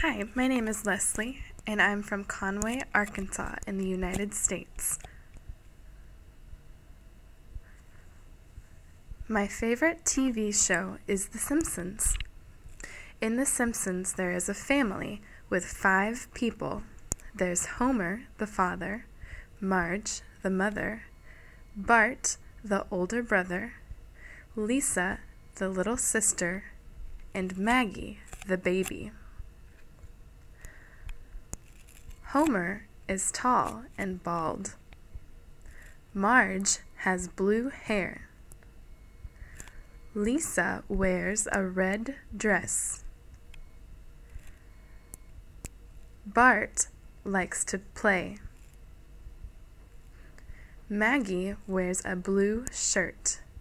Hi, my name is Leslie, and I'm from Conway, Arkansas, in the United States. My favorite TV show is The Simpsons. In The Simpsons, there is a family with 5 people. There's Homer, the father, Marge, the mother, Bart, the older brother, Lisa, the little sister, and Maggie, the baby. Homer is tall and bald. Marge has blue hair. Lisa wears a red dress. Bart likes to play. Maggie wears a blue shirt.